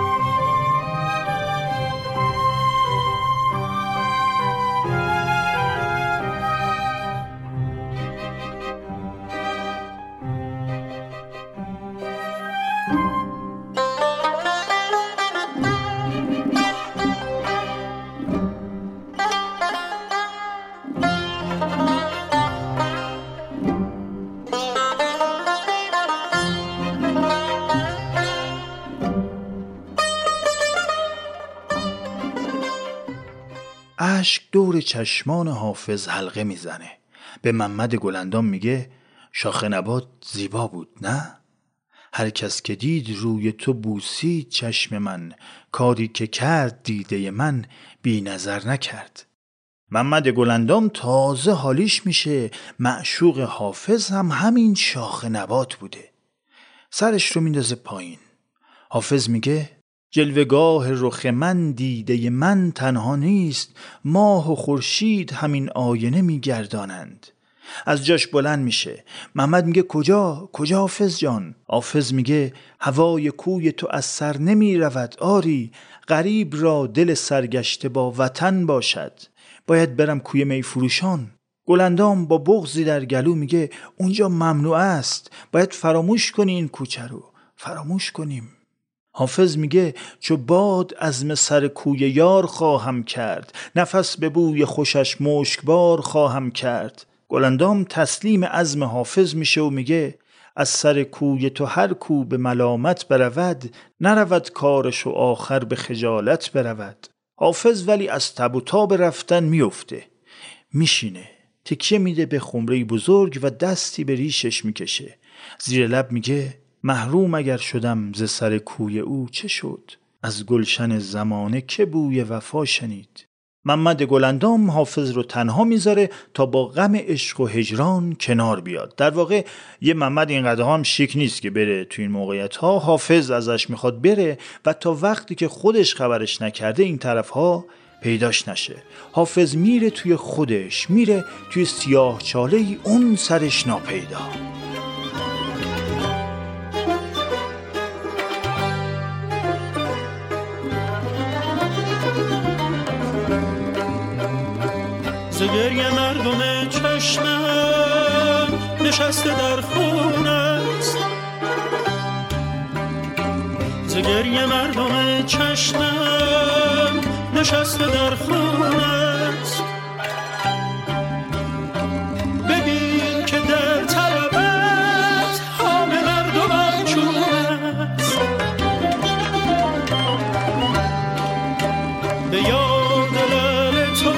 اشک دور چشمان حافظ حلقه میزنه. به محمد گلندام میگه شاخه نبات زیبا بود نه؟ هر کس که دید روی تو بوسید چشم من، کاری که کرد دیده من بی نظر نکرد. محمد گلندام تازه حالیش میشه معشوق حافظ هم همین شاخه نبات بوده. سرش رو میندازه پایین. حافظ میگه جلوگاه رخ من دیده من تنها نیست، ماه و خورشید همین آینه میگردانند. از جاش بلند میشه. محمد میگه کجا؟ کجا حافظ جان؟ حافظ میگه هوای کوی تو از سر نمی رود آری، غریب را دل سرگشته با وطن باشد. باید برم کوی می فروشان. گلندام با بغضی در گلو میگه اونجا ممنوع است، باید فراموش کنی این کوچه رو، فراموش کنیم. حافظ میگه چو باد عزم سر کوی یار خواهم کرد، نفس به بوی خوشش مشکبار خواهم کرد. گلندام تسلیم عزم حافظ میشه و میگه از سر کوی تو هر کو به ملامت برود، نرود کارش و آخر به خجالت برود. حافظ ولی از تب و تاب رفتن میفته، میشینه، تکیه میده به خمره بزرگ و دستی به ریشش میکشه. زیر لب میگه محروم اگر شدم ز سر کوی او چه شد، از گلشن زمانه که بوی وفا شنید. محمد گلندام حافظ رو تنها میذاره تا با غم عشق و هجران کنار بیاد. در واقع یه محمد اینقدر هم شیک نیست که بره تو این موقعیت ها. حافظ ازش میخواد بره و تا وقتی که خودش خبرش نکرده این طرف ها پیداش نشه. حافظ میره توی خودش، میره توی سیاه چاله ای اون سرش ناپیدا. زگری مردم چشمم نشسته در خون است، زگری مردم چشمم نشسته در خون است. ببین که در طلبت حال مردم چون است، به یاد لعل تو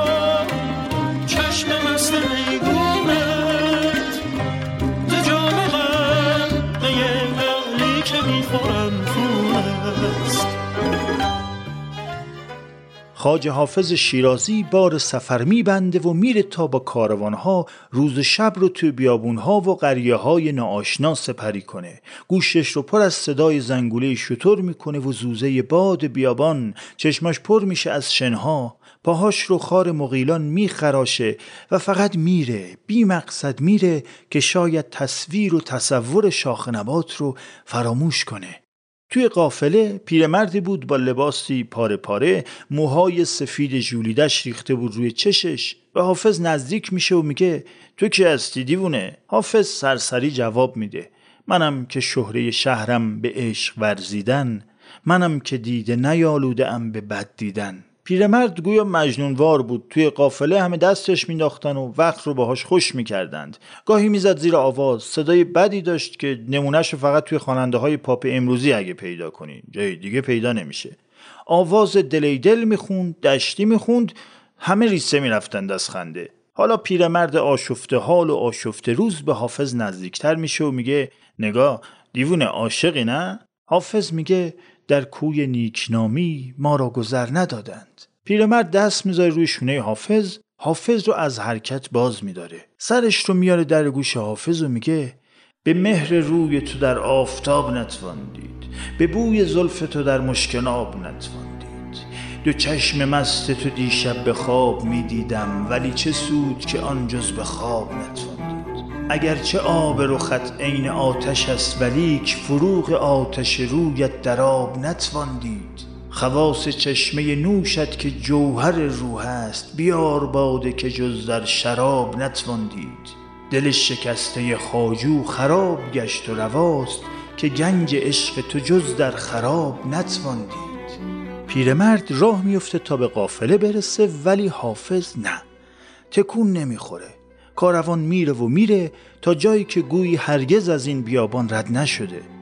خواجه حافظ شیرازی بار سفر میبنده و میره تا با کاروانها روز شب رو توی بیابونها و قریه های ناآشنا سپری کنه. گوشش رو پر از صدای زنگوله شتر میکنه و زوزه باد بیابان. چشمش پر میشه از شنها، پاهاش رو خار مغیلان میخراشه و فقط میره، بی مقصد میره که شاید تصویر و تصور شاخ نبات رو فراموش کنه. توی قافله پیرمردی بود با لباسی پاره پاره، موهای سفید ژولیدش ریخته بود روی چشش. به حافظ نزدیک میشه و میگه تو کی هستی دیوونه؟ حافظ سرسری جواب میده منم که شهره شهرم به عشق ورزیدن، منم که دیده نیالوده ام به بد دیدن. پیرمرد گویا مجنونوار بود. توی قافله همه دستش مینداختن و وقت رو باهاش خوش میکردند. گاهی میزد زیر آواز، صدای بدی داشت که نمونهش رو فقط توی خواننده های پاپ امروزی اگه پیدا کنین جای دیگه پیدا نمیشه. آواز دلی دل میخوند، دشتی میخوند، همه ریسه میرفتند از خنده. حالا پیرمرد آشفته حال و آشفته روز به حافظ نزدیکتر میشه و میگه نگاه دیوونه، عاشقی نه؟ حافظ میگه در کوی نیکنامی ما را گذر ندادند. پیرمرد دست میذاره روی شونه حافظ، حافظ رو از حرکت باز میداره. سرش رو میاره در گوش حافظ و میگه به مهر روی تو در آفتاب نتوان دید، به بوی زلف تو در مشکناب نتوان دید. دو چشم مست تو دیشب به خواب میدیدم، ولی چه سود که آن جز به خواب نتوان دید. اگرچه آب رخت عین آتش است، ولیک فروغ آتش رویت در آب نتوان دید. خواص چشمه نوشت که جوهر روح است، بیار باده که جز در شراب نتوان دید. دل شکسته خواجو خراب گشت و رواست، که گنج عشق تو جز در خراب نتوان دید. پیرمرد راه میفته تا به قافله برسه، ولی حافظ نه، تکون نمیخوره. کاروان میره و میره تا جایی که گویی هرگز از این بیابان رد نشده.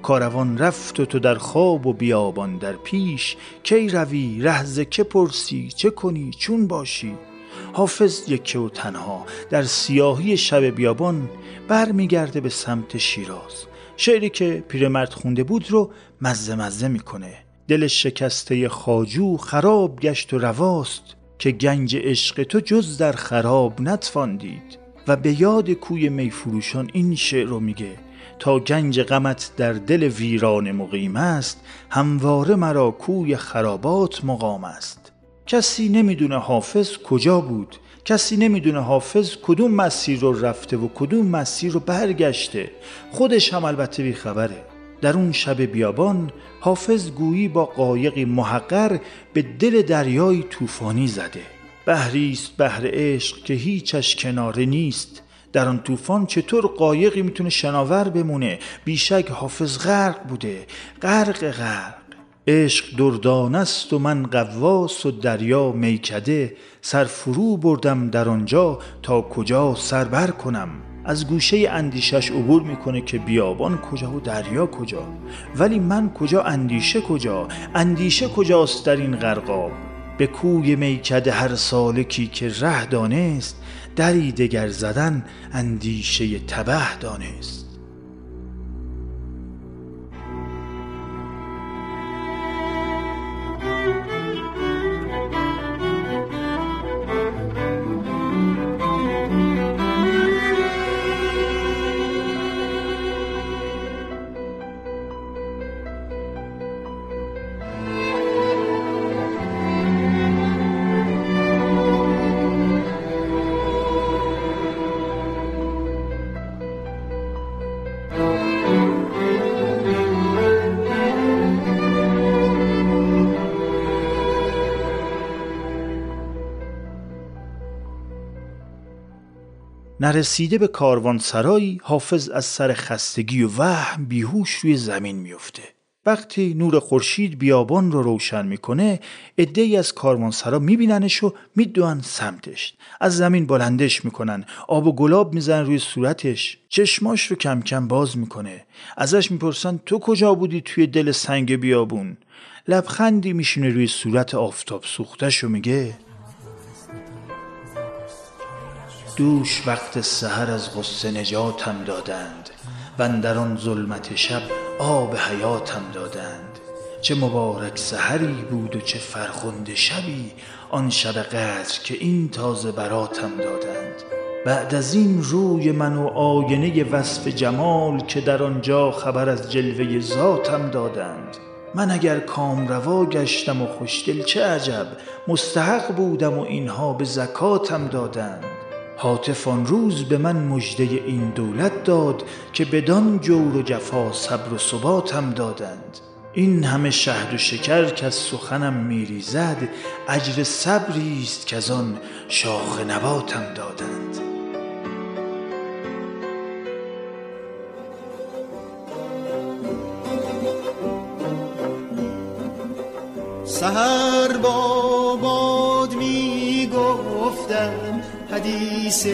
کاروان رفت و تو در خواب و بیابان در پیش، کی روی رهز که پرسی چه کنی چون باشی. حافظ یکه و تنها در سیاهی شب بیابان بر میگرده به سمت شیراز. شعری که پیرمرد خونده بود رو مزه مزه میکنه. دل شکسته خواجو خراب گشت و رواست، که گنج عشق تو جز در خراب نتوان دید. و به یاد کوی میفروشان این شعر رو میگه: تا گنج غمت در دل ویران مقیم است، همواره مرا کوی خرابات مقام است. کسی نمیدونه حافظ کجا بود، کسی نمیدونه حافظ کدوم مسیر رو رفته و کدوم مسیر رو برگشته. خودش هم البته بی خبره. در اون شب بیابان حافظ گویی با قایقی محقر به دل دریای طوفانی زده. بحریست بحر عشق که هیچش کناره نیست. در آن طوفان چطور قایقی میتونه شناور بمونه؟ بیشک حافظ غرق بوده، غرق غرق. عشق دردانه است و من غواص و دریا میکده، سر فرو بردم در آنجا تا کجا سر بر کنم. از گوشه اندیشش عبور میکنه که بیابان کجا و دریا کجا، ولی من کجا، اندیشه کجا؟ اندیشه کجاست در این غرقاب؟ به کوی میکده هر سالکی که ره دانست، دری دگر زدن اندیشه تبه دانست. نرسیده به کاروانسرایی، حافظ از سر خستگی و وهم بیهوش روی زمین میفته. وقتی نور خورشید بیابان رو روشن میکنه، عده‌ای از کاروانسرا میبیننش و میدوئن سمتش. از زمین بلندش میکنن، آب و گلاب میزنن روی صورتش، چشماش رو کم کم باز میکنه. ازش میپرسن تو کجا بودی توی دل سنگ بیابون؟ لبخندی میشینه روی صورت آفتاب سوختش و میگه: دوش وقت سحر از غصه نجاتم دادند، و اندر آن ظلمت شب آب حیاتم دادند. چه مبارک سحری بود و چه فرخنده شبی، آن شب قدر که این تازه براتم دادند. بعد از این روی من و آینه وصف جمال، که در آنجا خبر از جلوه ذاتم دادند. من اگر کامروا گشتم و خوشدل چه عجب، مستحق بودم و اینها به زکاتم دادند. هاتف آن روز به من مژده این دولت داد، که بدان جور و جفا صبر و ثباتم دادند. این همه شهد و شکر که از سخنم میریزد، اجر صبریست که از آن شاخ نباتم دادند. سحر با باد می گفتم حدیث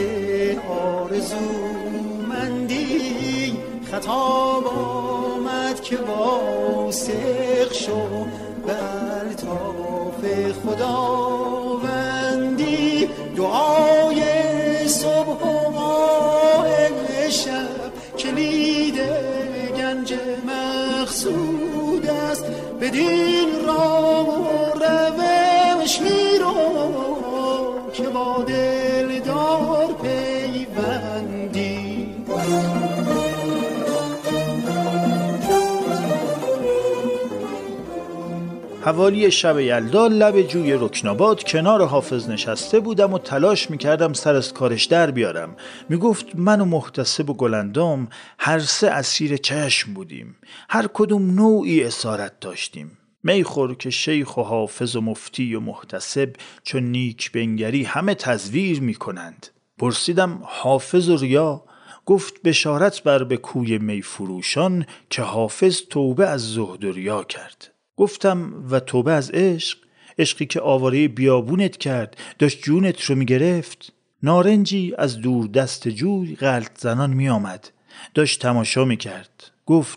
آرزومندی، خطاب آمد که واثق شو به الطاف خداوندی. دعای صبح و ماه شب کلید گنج مقصود است، بدین راه و روش میرو که با دلدار پیوندی. حوالی شب یلدا لب جوی رکناباد کنار حافظ نشسته بودم و تلاش میکردم سر از کارش در بیارم. میگفت من و محتسب و گلندام هر سه اسیر چشم بودیم، هر کدوم نوعی اسارت داشتیم. میخور که شیخ و حافظ و مفتی و محتسب چون نیک بنگری همه تزویر میکنند. پرسیدم حافظ و ریا؟ گفت بشارت بر به کوی میفروشان، که حافظ توبه از زهد و ریا کرد. گفتم و توبه از عشق؟ عشقی که آواره بیابونت کرد، داشت جونت رو میگرفت. نارنجی از دور دست جوی غلط زنان می آمد، داشت تماشا میکرد. گفت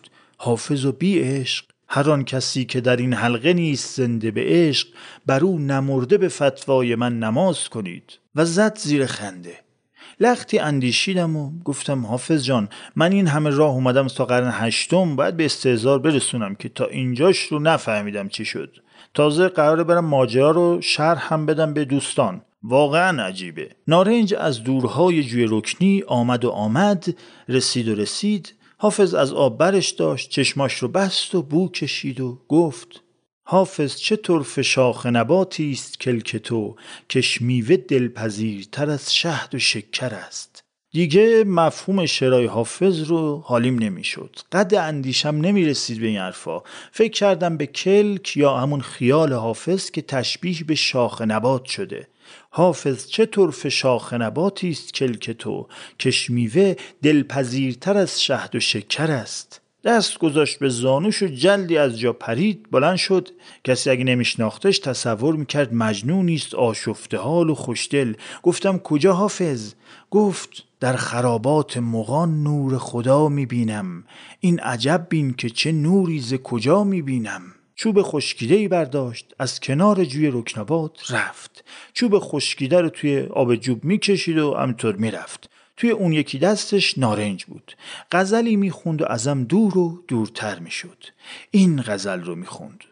حافظ و بی عشق، هر آن کسی که در این حلقه نیست زنده به عشق، بر او نمرده به فتوای من نماز کنید. و زد زیر خنده. لختی اندیشیدم و گفتم حافظ جان، من این همه راه اومدم تا قرن هشتم، باید به استهزار برسونم که تا اینجاش رو نفهمیدم چی شد. تازه قراره برم ماجرا رو شرح هم بدم به دوستان. واقعا عجیبه. نارنج از دورهای جوی رکنی آمد و آمد، رسید و رسید. حافظ از آب برش داشت، چشماش رو بست و بو کشید و گفت: حافظ چه طرف شاخ نباتی است کلک تو، کش میوه دلپذیرتر از شهد و شکر است. دیگه مفهوم شعرهای حافظ رو حالیم نمیشد. قد اندیشم نمیرسید به این حرفا. فکر کردم به کلک یا همون خیال حافظ که تشبیه به شاخ نبات شده. حافظ چه طرف شاخ نباتی است کلک تو، کش میوه دلپذیرتر از شهد و شکر است. دست گذاشت به زانوش و جلدی از جا پرید، بلند شد. کسی اگه نمیشناختش تصور میکرد مجنونی است، آشفته حال و خوشدل. گفتم کجا حافظ؟ گفت در خرابات مغان نور خدا میبینم. این عجب بین که چه نوری ز کجا میبینم. چوب خشکیده‌ای برداشت، از کنار جوی رکنابات رفت. چوب خشکیده رو توی آب جوب میکشید و همینطور میرفت. توی اون یکی دستش نارنج بود. غزلی میخوند و ازم دور و دورتر میشد. این غزل رو میخوند: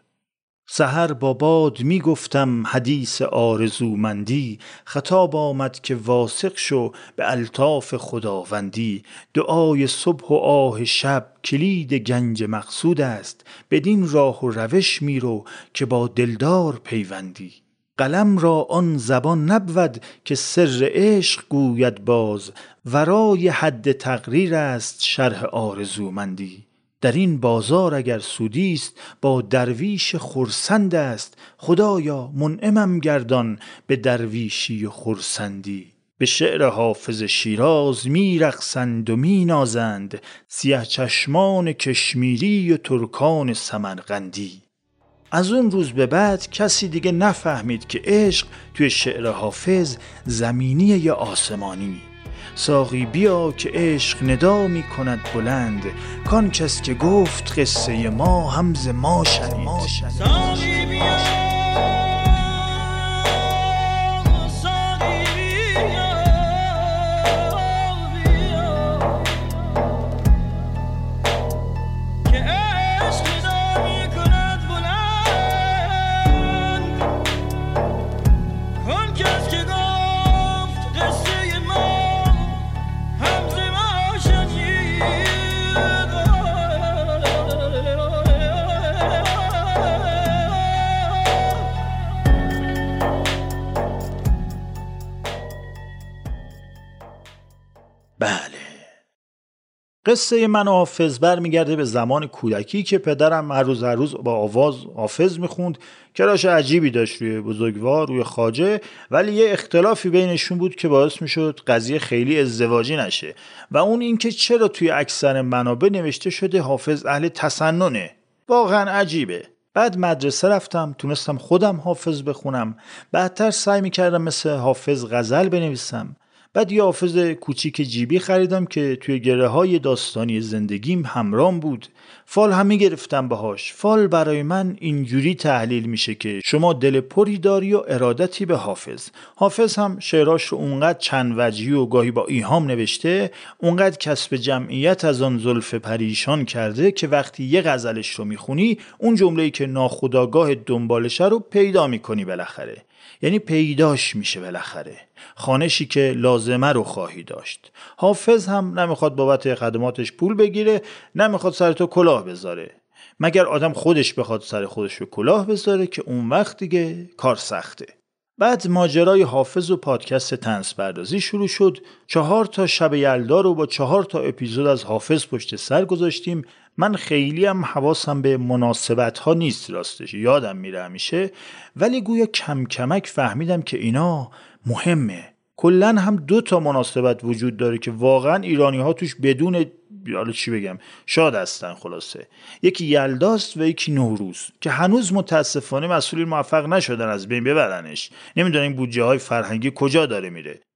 سحر با باد میگفتم حدیث آرزومندی، خطاب آمد که واثق شو به الطاف خداوندی. دعای صبح و آه شب کلید گنج مقصود است، بدین راه و روش میرو که با دلدار پیوندی. قلم را آن زبان نبود که سر عشق گوید باز، ورای حد تقریر است شرح آرزومندی. در این بازار اگر سودی است با درویش خرسند است، خدایا منعمم گردان به درویشی و خرسندی. به شعر حافظ شیراز می رقصند و می نازند، سیاه چشمان کشمیری و ترکان سمرقندی. از اون روز به بعد کسی دیگه نفهمید که عشق توی شعر حافظ زمینی یا آسمانی. ساقی بیا که عشق ندا می کند بلند، کان کس که گفت قصه ما همز ما شنید. ساقی بیا قصه من و حافظ برمیگرده به زمان کودکی که پدرم هر روز هر روز با آواز حافظ میخوند. کراش عجیبی داشت روی بزرگوار، روی خواجه، ولی یه اختلافی بینشون بود که باعث میشد قضیه خیلی ازدواجی نشه، و اون اینکه چرا توی اکثر منابع نوشته شده حافظ اهل تسننه. واقعا عجیبه. بعد مدرسه رفتم، تونستم خودم حافظ بخونم. بعدتر سعی میکردم مثل حافظ غزل بنویسم. بعد یه حافظ کوچیک جیبی خریدم که توی گره های داستانی زندگیم همرام بود. فال هم میگرفتم باهاش. فال برای من اینجوری تحلیل میشه که شما دل پری داری و ارادتی به حافظ. حافظ هم شعراش رو اونقدر چند وجهی و گاهی با ایهام نوشته، اونقدر کسب جمعیت از آن زلف پریشان کرده که وقتی یه غزلش رو میخونی اون جمله‌ای که ناخودآگاه دنبالشه رو پیدا میکنی بالاخره. یعنی پیداش میشه بالاخره. خانشی که لازمه رو خواهی داشت. حافظ هم نمیخواد بابت خدماتش پول بگیره، نمیخواد سر تو کلاه بذاره. مگر آدم خودش بخواد سر خودش رو کلاه بذاره که اون وقت دیگه کار سخته. بعد ماجرای حافظ و پادکست طنز پردازی شروع شد. چهار تا شب یلدا رو با چهار تا اپیزود از حافظ پشت سر گذاشتیم. من خیلی هم حواسم به مناسبت ها نیست، راستش یادم میره همیشه، ولی گویا کم کمک فهمیدم که اینا مهمه. کلن هم دو تا مناسبت وجود داره که واقعا ایرانی ها توش بدون حالا چی بگم شاد هستن. خلاصه یکی یلداست و یکی نوروز که هنوز متاسفانه مسئولین موفق نشدن از بین ببرنش. نمیدونم این بودجه های فرهنگی کجا داره میره.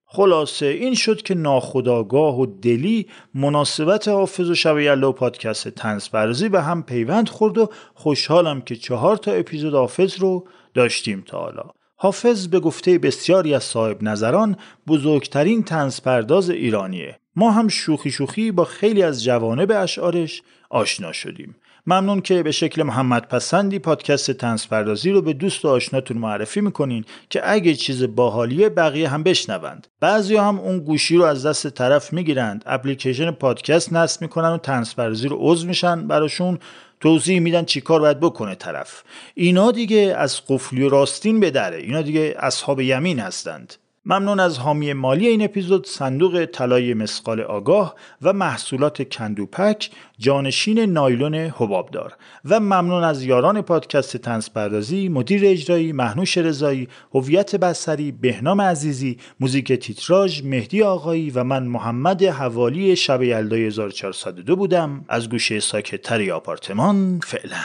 خلاصه این شد که ناخودآگاه و دلی مناسبت حافظ و شب یلدا و پادکست طنز پردازی به هم پیوند خورد و خوشحالم که چهار تا اپیزود حافظ رو داشتیم تا حالا. حافظ به گفته بسیاری از صاحب نظران بزرگترین طنز پرداز ایرانیه. ما هم شوخی شوخی با خیلی از جوانب اشعارش آشنا شدیم. ممنون که به شکل محمد پسندی پادکست طنز پردازی رو به دوست و آشناتون معرفی میکنین که اگه چیز باحالیه بقیه هم بشنوند. بعضیا هم اون گوشی رو از دست طرف میگیرند، اپلیکیشن پادکست نصب میکنن و طنز پردازی رو عضو میشن، براشون توضیح میدن چی کار باید بکنه طرف. اینا دیگه از قفلی و راستین به دره، اینا دیگه اصحاب یمین هستند. ممنون از حامی مالی این اپیزود صندوق طلای مسقال آگاه و محصولات کندوپک جانشین نایلون حبابدار و ممنون از یاران پادکست طنز پردازی، مدیر اجرایی مهنوش رضایی، هویت بصری بهنام عزیزی، موزیک تیتراژ مهدی آقایی و من محمد حوالی شب یلدای هزار و چهارصد و دو بودم. از گوشه ساکت‌تری آپارتمان فعلا.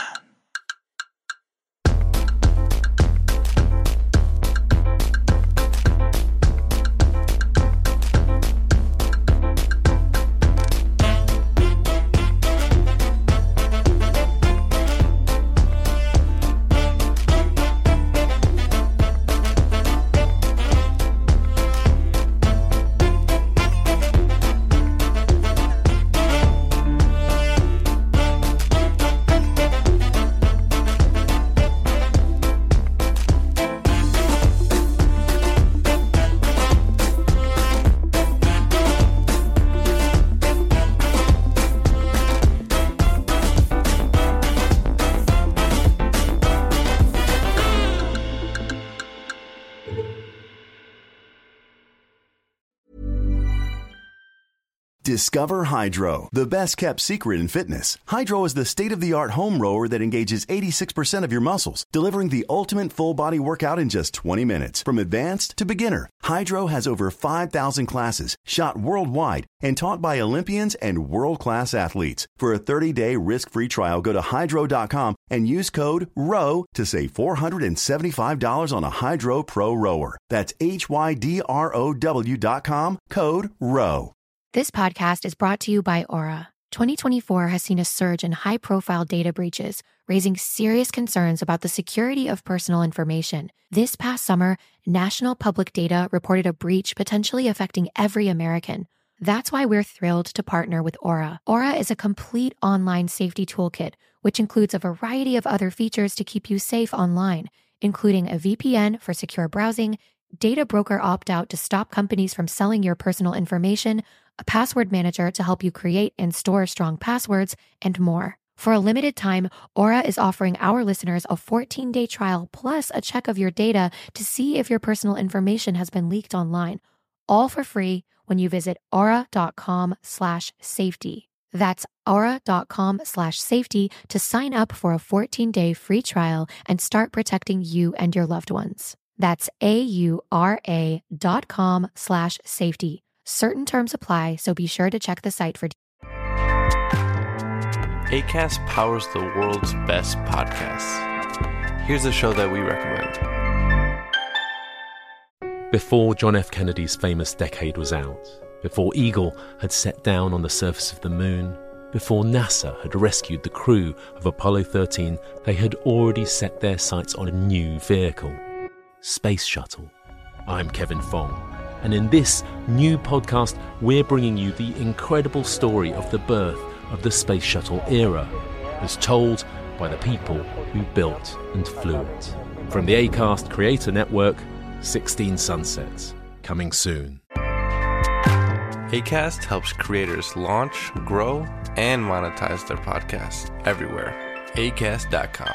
Discover Hydro, the best-kept secret in fitness. Hydro is the state-of-the-art home rower that engages eighty-six percent of your muscles, delivering the ultimate full-body workout in just twenty minutes. From advanced to beginner, Hydro has over five thousand classes, shot worldwide, and taught by Olympians and world-class athletes. For a thirty-day risk-free trial, go to hydro dot com and use code R O W to save four hundred seventy-five dollars on a Hydro Pro rower. That's H Y D R O W dot com, code R O W. This podcast is brought to you by Aura. twenty twenty-four has seen a surge in high-profile data breaches, raising serious concerns about the security of personal information. This past summer, National Public Data reported a breach potentially affecting every American. That's why we're thrilled to partner with Aura. Aura is a complete online safety toolkit, which includes a variety of other features to keep you safe online, including a V P N for secure browsing, data broker opt-out to stop companies from selling your personal information, a password manager to help you create and store strong passwords, and more. For a limited time, Aura is offering our listeners a fourteen-day trial plus a check of your data to see if your personal information has been leaked online, all for free when you visit aura dot com slash safety. That's aura dot com slash safety to sign up for a fourteen-day free trial and start protecting you and your loved ones. That's A-U-R-A dot com slash safety. Certain terms apply, so be sure to check the site for details. Acast powers the world's best podcasts. Here's a show that we recommend. Before John F. Kennedy's famous decade was out, before Eagle had set down on the surface of the moon, before NASA had rescued the crew of Apollo thirteen, they had already set their sights on a new vehicle. Space Shuttle. I'm Kevin Fong, and in this new podcast, we're bringing you the incredible story of the birth of the Space Shuttle era, as told by the people who built and flew it. From the Acast Creator Network, sixteen Sunsets, coming soon. Acast helps creators launch, grow, and monetize their podcasts everywhere. acast dot com.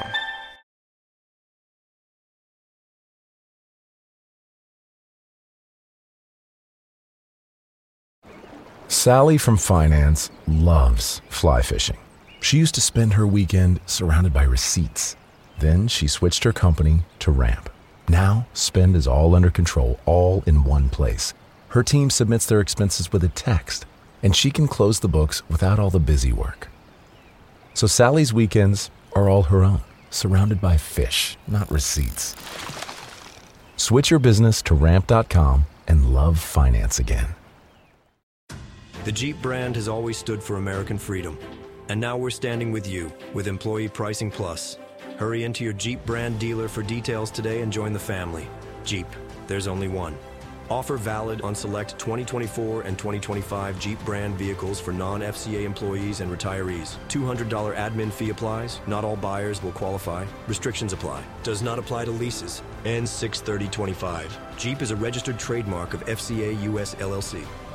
Sally from finance loves fly fishing. She used to spend her weekend surrounded by receipts. Then she switched her company to Ramp. Now, spend is all under control, all in one place. Her team submits their expenses with a text, and she can close the books without all the busy work. So Sally's weekends are all her own, surrounded by fish, not receipts. Switch your business to ramp dot com and love finance again. The Jeep brand has always stood for American freedom. And now we're standing with you with Employee Pricing Plus. Hurry into your Jeep brand dealer for details today and join the family. Jeep, there's only one. Offer valid on select twenty twenty-four and twenty twenty-five Jeep brand vehicles for non-F C A employees and retirees. two hundred dollars admin fee applies. Not all buyers will qualify. Restrictions apply. Does not apply to leases. Ends six thirty twenty-five. Jeep is a registered trademark of F C A U S L L C.